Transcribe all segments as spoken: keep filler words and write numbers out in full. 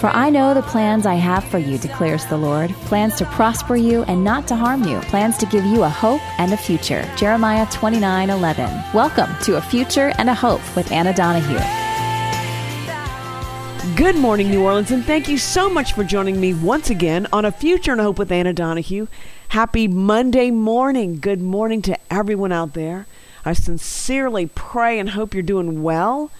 For I know the plans I have for you, declares the Lord, plans to prosper you and not to harm you, plans to give you a hope and a future. Jeremiah twenty-nine eleven. Welcome to A Future and a Hope with Anna Donahue. Good morning, New Orleans, and thank you so much for joining me once again on A Future and a Hope with Anna Donahue. Happy Monday morning. Good morning to everyone out there. I sincerely pray and hope you're doing well.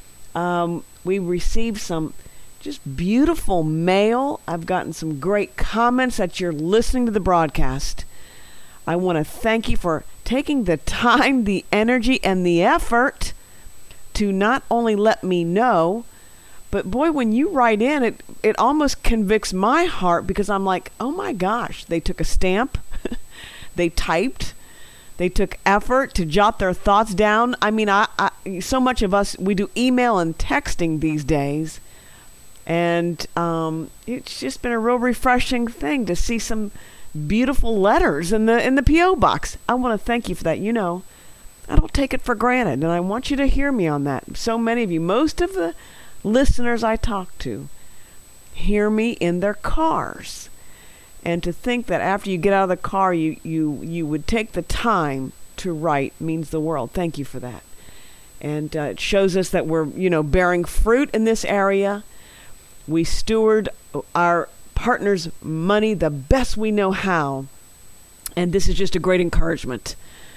Um, we received some just beautiful mail. I've gotten some great comments that you're listening to the broadcast. I want to thank you for taking the time, the energy, and the effort to not only let me know, but boy, when you write in, it, it almost convicts my heart because I'm like, oh my gosh, they took a stamp, they typed, they took effort to jot their thoughts down. I mean, I, I so much of us, we do email and texting these days. And um, it's just been a real refreshing thing to see some beautiful letters in the in the P O box. I want to thank you for that. You know, I don't take it for granted, and I want you to hear me on that. So many of you, most of the listeners I talk to, hear me in their cars. And to think that after you get out of the car, you, you, you would take the time to write means the world. Thank you for that. And uh, it shows us that we're, you know, bearing fruit in this area. We steward our partners' money the best we know how. And this is just a great encouragement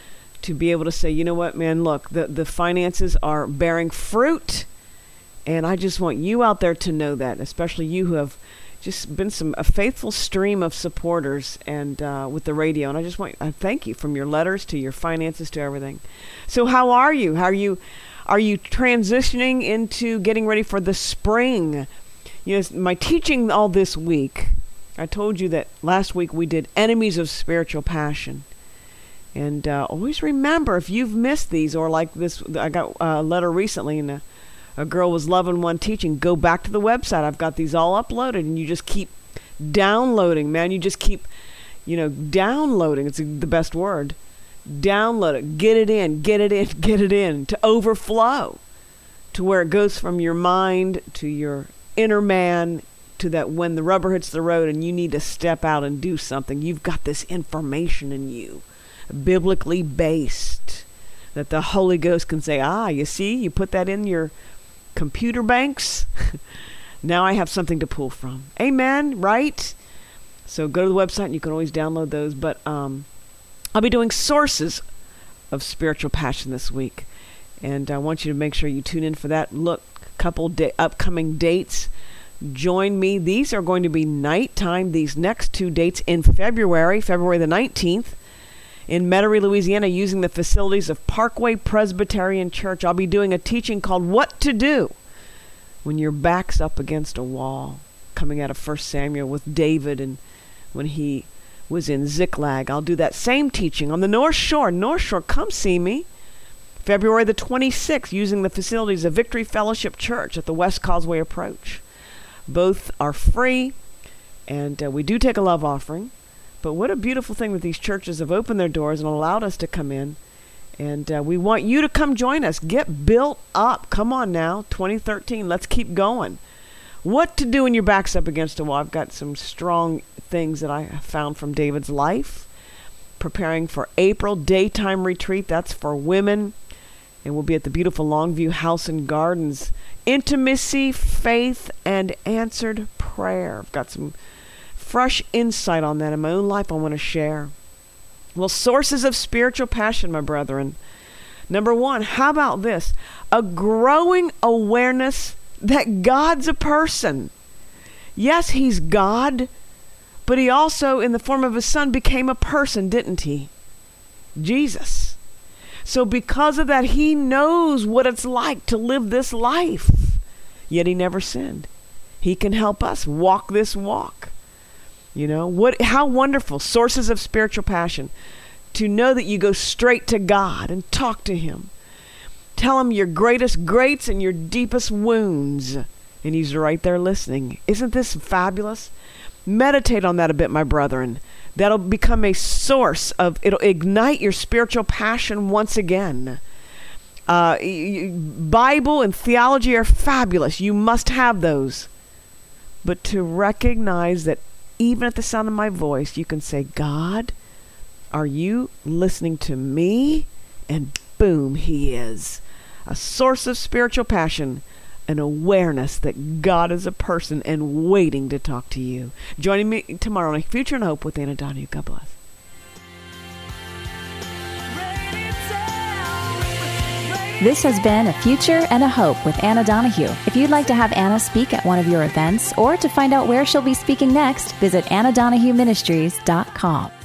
to be able to say, you know what, man, look, the, the finances are bearing fruit. And I just want you out there to know that, especially you who have just been some a faithful stream of supporters and uh, with the radio. And I just want I thank you from your letters to your finances to everything. So how are you? How are you? Are you transitioning into getting ready for the spring? You know, my teaching all this week, I told you that last week we did Enemies of Spiritual Passion. And uh, always remember, if you've missed these, or like this, I got a letter recently, and a, a girl was loving one teaching, go back to the website. I've got these all uploaded, and you just keep downloading, man. You just keep, you know, downloading. It's the best word. Download it. Get it in. Get it in. Get it in. To overflow. To where it goes from your mind to your inner man, to that when the rubber hits the road and you need to step out and do something, you've got this information in you, biblically based, that the Holy Ghost can say, ah, you see, you put that in your computer banks. Now I have something to pull from. Amen, right? So go to the website and you can always download those. But um, I'll be doing sources of spiritual passion this week. And I want you to make sure you tune in for that. Look, couple da- upcoming dates. Join me. These are going to be nighttime, these next two dates in February, February the nineteenth, in Metairie, Louisiana, using the facilities of Parkway Presbyterian Church. I'll be doing a teaching called What to Do When Your Back's Up Against a Wall, coming out of First Samuel with David and when he was in Ziklag. I'll do that same teaching on the North Shore. North Shore, come see me. February the twenty-sixth, using the facilities of Victory Fellowship Church at the West Causeway Approach. Both are free, and uh, we do take a love offering. But what a beautiful thing that these churches have opened their doors and allowed us to come in. And uh, we want you to come join us. Get built up. Come on now, twenty thirteen, let's keep going. What to do when your back's up against a wall. I've got some strong things that I found from David's life. Preparing for April daytime retreat. That's for women. And we'll be at the beautiful Longview House and Gardens. Intimacy, faith, and answered prayer. I've got some fresh insight on that in my own life I want to share. Well, sources of spiritual passion, my brethren. Number one, how about this? A growing awareness that God's a person. Yes, he's God, but he also, in the form of his son, became a person, didn't he? Jesus. So because of that, he knows what it's like to live this life. Yet he never sinned. He can help us walk this walk. You know, what? How wonderful. Sources of spiritual passion. To know that you go straight to God and talk to him. Tell him your greatest greats and your deepest wounds. And he's right there listening. Isn't this fabulous? Meditate on that a bit, my brethren. That'll become a source of, it'll ignite your spiritual passion once again. Uh, Bible and theology are fabulous. You must have those. but to recognize that even at the sound of my voice, you can say, God, are you listening to me? And boom, he is. A source of spiritual passion, an awareness that God is a person and waiting to talk to you. Joining me tomorrow on A Future and Hope with Anna Donahue. God bless. This has been A Future and a Hope with Anna Donahue. If you'd like to have Anna speak at one of your events or to find out where she'll be speaking next, visit anna donahue ministries dot com.